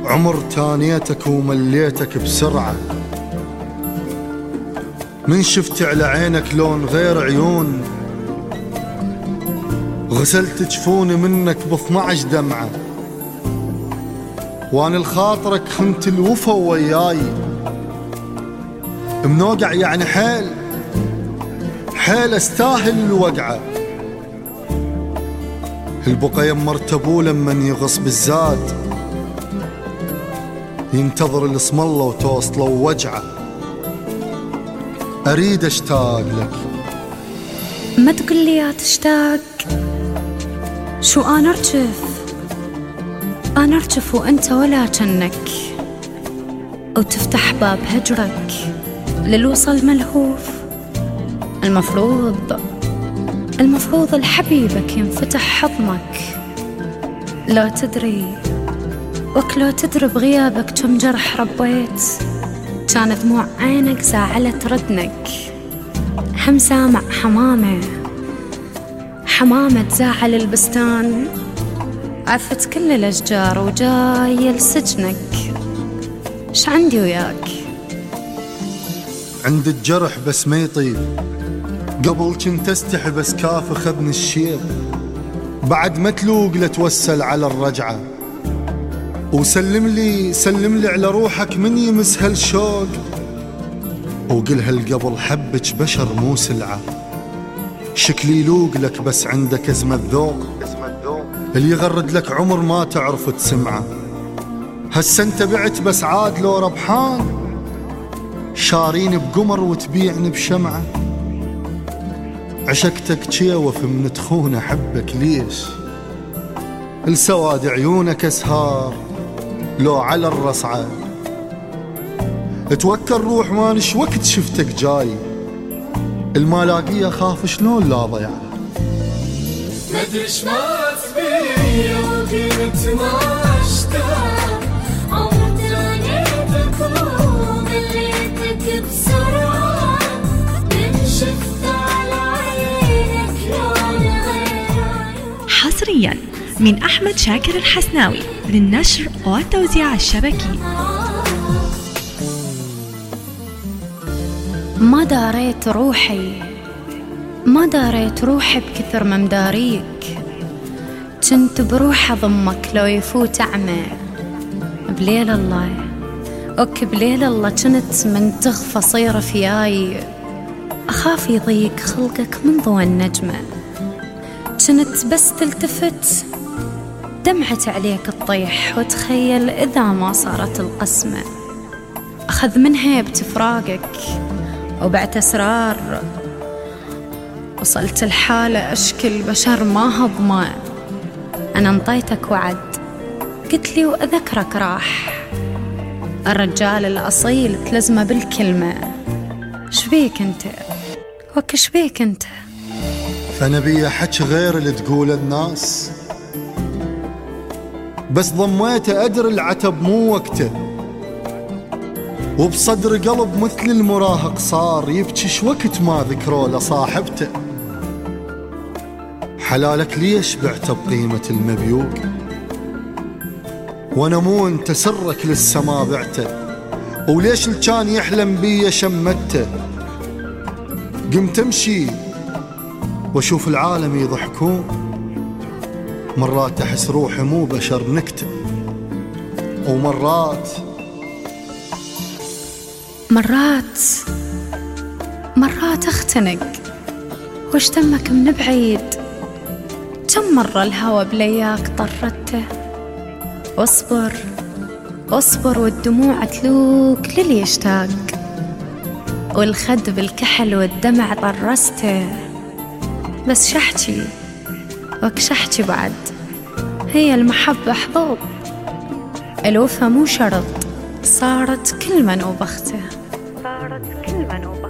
عمر تانيتك ومليتك بسرعة، من شفت على عينك لون غير عيون، غسلت جفوني منك ب12 دمعة، وأنا لخاطرك خنت الوفا وياي، منوقع يعني حيل استاهل الوقعة. البقى يمرتبو لمن يغص بالزاد، ينتظر الاسم الله وتوصله ووجعه. اريد اشتاق لك، ما تقول لي يا تشتاق، شو انا ارجف وانت ولا جنك، وتفتح باب هجرك للوصل ملهوف. المفروض لحبيبك ينفتح حضنك. لا تدري بغيابك كم جرح ربيت، كان دموع عينك زعلت ردنك. هم سامع حمامة تزاعل البستان، عفت كل الأشجار وجاية لسجنك. ش عندي وياك؟ عند الجرح بس ما يطيب، قبل كنت استحي بس كاف اخذني الشيب، بعد ما تلوق لتوسل على الرجعة. وسلم لي على روحك من يمس هالشوق، وقلها القبل حبك بشر مو سلعة. شكلي يلوق لك بس عندك ازمة ذوق، اللي يغرد لك عمر ما تعرف تسمعه. هسه انت بعت بس عاد لو ربحان، شارين بقمر وتبيعني بشمعة. عشقتك جيوف من تخون احبك ليش، السواد عيونك اسهار لو على الرصعة. توكل روح مانش وقت شفتك جاي، المالاقية خاف شلون لا ضيع. مدري شمات بي وقلت ما اشتاق، عمر تانيتك ومليتك بسرعة، من شفت على عينك لون غير عيون. حصريا من أحمد شاكر الحسناوي للنشر والتوزيع الشبكي. ما داريت روحي بكثر ما مداريك، كنت بروح أضمك لو يفوت أعمى. بليل الله كنت من تغفى صير فياي، أخاف يضيق خلقك من ضوى النجمة. كنت بس تلتفت دمعت عليك تطيح، وتخيل إذا ما صارت القسمة. أخذ من هيبة فراقك وبعت أسرار، وصلت الحالة أشكل بشر ما هضمه. أنا انطيتك وعد قلت لي وأذكرك راح، الرجال الأصيل تلزمه بالكلمة. شبيك انت؟ فنبي حكي غير اللي تقول الناس، بس ضميته أدري العتب مو وقته، وبصدر قلب مثل المراهق صار يبكي شوقت ما ذكروا لصاحبته. حلالك ليش بعته بقيمة المبيوق، وانا مو انت سرك للسما بعته، وليش اللي كان يحلم بي شمته. قمت امشي واشوف العالم يضحكون، مرات احس روحي مو بشر نكته، ومرات اختنق واشتمك من بعيد. كم مرة الهوى بلياك طردته، واصبر والدموع تلوك للي يشتاق، والخد بالكحل والدمع طرسته. بس شحتي بعد، هي المحبة حظوظ، الوفا مو شرط، صارت كل من وبخته.